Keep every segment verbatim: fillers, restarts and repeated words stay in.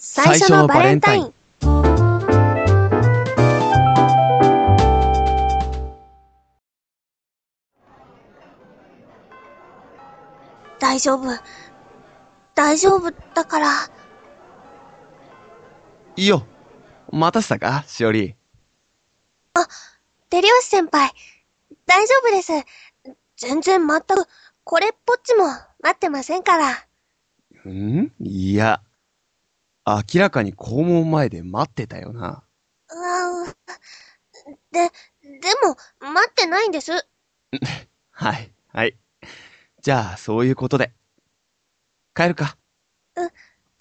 最初のバレンタイン。大丈夫。大丈夫だから。 いいよ。待たせたか、しおり。 あ、デリオシ先輩。大丈夫です。全然全く、これっぽっちも待ってませんから。 んいや、明らかに校門前で待ってたよな。 うわう、で、でも、待ってないんです。 はい、はい。じゃあ、そういうことで。帰るか。 う、うん。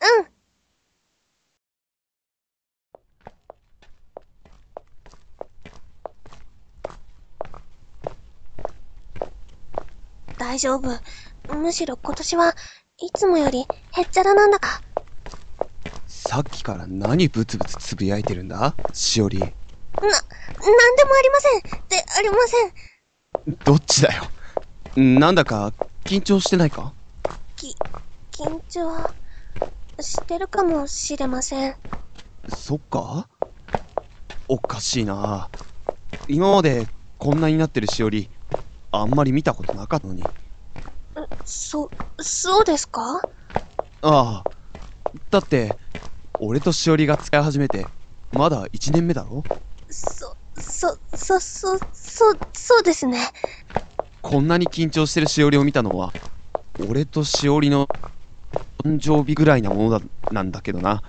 大丈夫。むしろ今年はいつもよりへっちゃらなんだか。 さっきから何ブツブツつぶやいてるんだ、しおり。 な、なんでもありません。で、ありません。 どっちだよ。なんだか、緊張してないか？ き、緊張してるかもしれません。 そっか？おかしいな。今までこんなになってるしおり、あんまり見たことなかったのに。 そ、そうですか？ ああ、だって、俺としおりが使い始めて、まだいちねんめだろ？ そ、そ、そ、そ、そ、そうですね。 こんなに緊張してるしおりを見たのは、俺としおりの誕生日ぐらいなものだ、なんだけどな。って、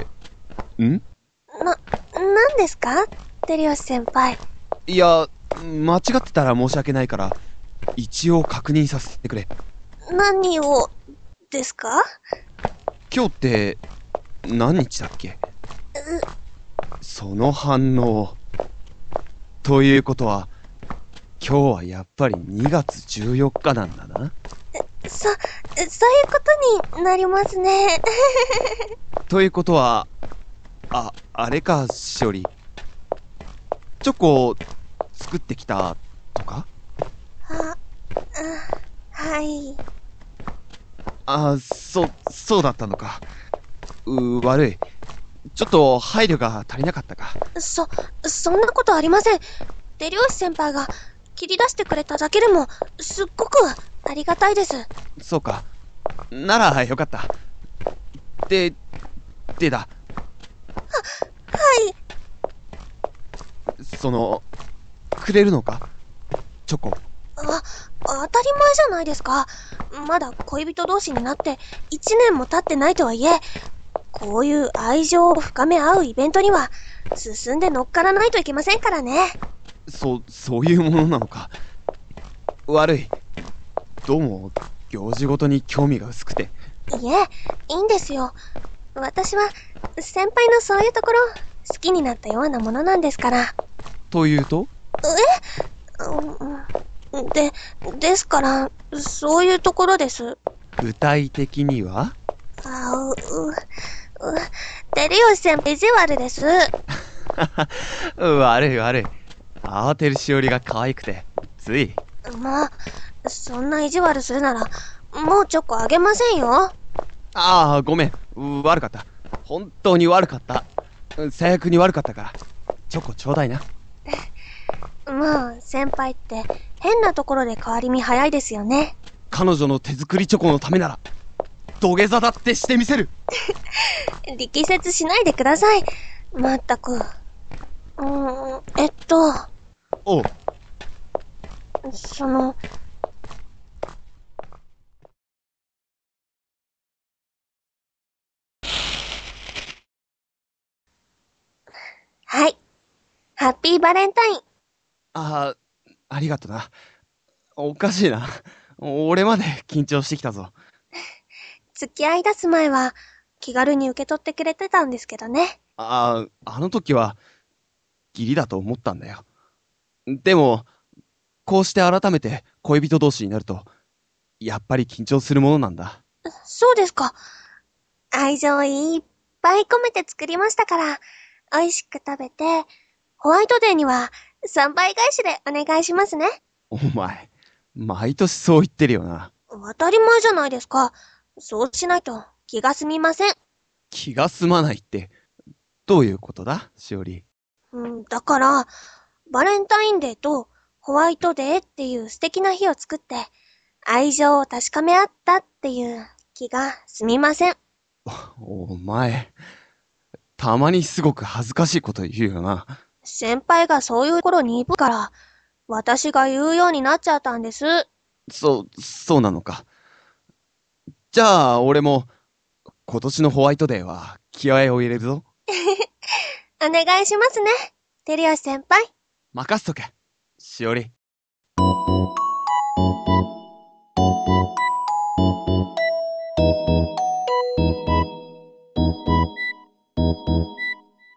んな、なんですか？テリオス先輩。 いや、間違ってたら申し訳ないから、一応確認させてくれ。 何を、ですか？ 今日って、何日だっけ？その反応。ということは、今日はやっぱりにがつじゅうよっかなんだな。 そ、そういうことになりますね。 ということは、あ、あれか、しおり。チョコ、作ってきた、とか？ あ、あ、はい。 あ、そ、そうだったのか。う、悪い。ちょっと配慮が足りなかったか。 そ、そんなことありません。デリオシ先輩が切り出してくれただけでも、すっごくありがたいです。 そうか。ならよかった。で、でだ。 はい。 その、くれるのか？チョコ。 あ、当たり前じゃないですか。まだ恋人同士になって一年も経ってないとはいえ、こういう愛情を深め合うイベントには進んで乗っからないといけませんからね。 そ、そういうものなのか。悪い。どうも、行事ごとに興味が薄くて。 いえ、いいんですよ。私は先輩のそういうところ好きになったようなものなんですから。 というと？ うん、で、ですから、そういうところです。 具体的には？ あう、う、う、デリオシ先輩意地悪です。 悪い悪い。慌てるしおりが可愛くて、つい。 もう、そんな意地悪するなら、もうチョコあげませんよ。 ああ、ごめん。悪かった。本当に悪かった。最悪に悪かったから。チョコちょうだいな。 もう、先輩って変なところで変わり身早いですよね。 彼女の手作りチョコのためなら、土下座だってしてみせる。 力説しないでください。まったく。うーん、えっと、 おう。 その、はい。ハッピーバレンタイン。 ああ、ありがとな。おかしいな。俺まで緊張してきたぞ。 付き合い出す前は、気軽に受け取ってくれてたんですけどね。 ああ、あの時は、義理だと思ったんだよ。でも、こうして改めて恋人同士になると、やっぱり緊張するものなんだ。 そうですか。愛情をいっぱい込めて作りましたから、美味しく食べて、ホワイトデーにはさんばい返しでお願いしますね。 お前、毎年そう言ってるよな。 当たり前じゃないですか。そうしないと気が済みません。 気が済まないって、どういうことだ、しおり。 うん、だから、バレンタインデーとホワイトデーっていう素敵な日を作って、愛情を確かめ合ったっていう気が済みません。 お前、たまにすごく恥ずかしいこと言うよな。 先輩がそういう頃に鈍いから、私が言うようになっちゃったんです。 そう、そうなのか。じゃあ、俺も、今年のホワイトデーは気合を入れるぞ。 お願いしますね、テリオシ先輩。 任せとけ、しおり。